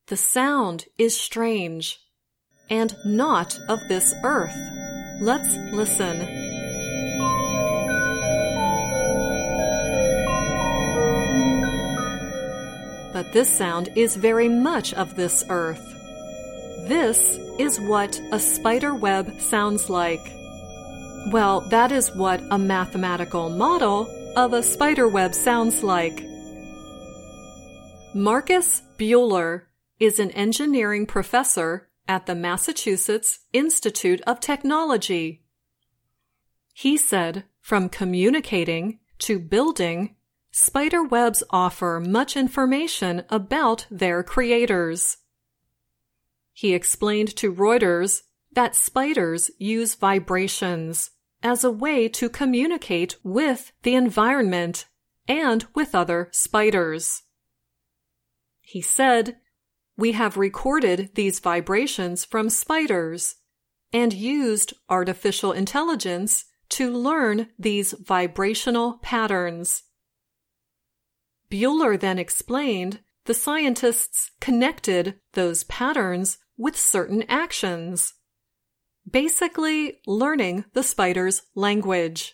The sound is strange and not of this earth. Let's listen. But this sound is very much of this earth. This is what a spider web sounds like. Well, that is what a mathematical model of a spider web sounds like. Marcus Buehler is an engineering professor at the Massachusetts Institute of Technology. He said, from communicating to building, spider webs offer much information about their creators. He explained to Reuters that spiders use vibrations as a way to communicate with the environment and with other spiders. He said, "We have recorded these vibrations from spiders and used artificial intelligence to learn these vibrational patterns." Buehler then explained the scientists connected those patterns with certain actions, basically learning the spider's language.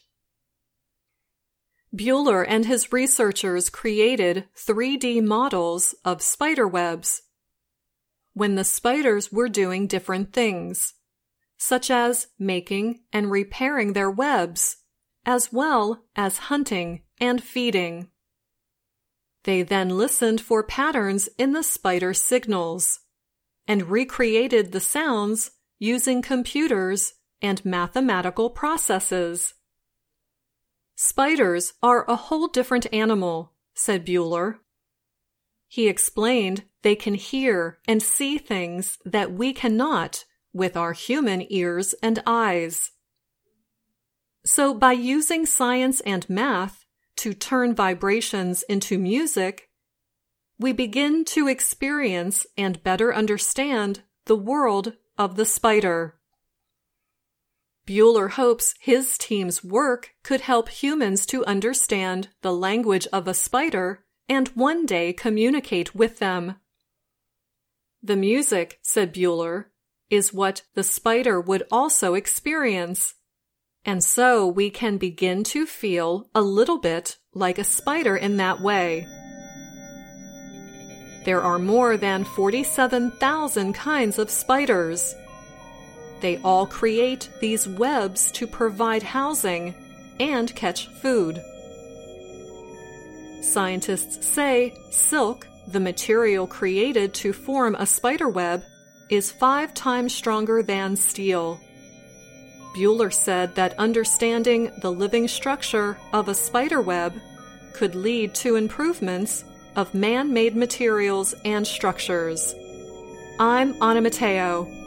Buehler and his researchers created 3D models of spider webs when the spiders were doing different things, such as making and repairing their webs, as well as hunting and feeding. They then listened for patterns in the spider signals and recreated the sounds using computers and mathematical processes. "Spiders are a whole different animal," said Buehler. He explained they can hear and see things that we cannot with our human ears and eyes. So by using science and math to turn vibrations into music, we begin to experience and better understand the world of the spider. Buehler hopes his team's work could help humans to understand the language of a spider and one day communicate with them. "The music," said Buehler, "is what the spider would also experience. And so we can begin to feel a little bit like a spider in that way." There are more than 47,000 kinds of spiders. They all create these webs to provide housing and catch food. Scientists say silk, the material created to form a spider web, is 5 times stronger than steel. Buehler said that understanding the living structure of a spider web could lead to improvements of man-made materials and structures. I'm Anna Matteo.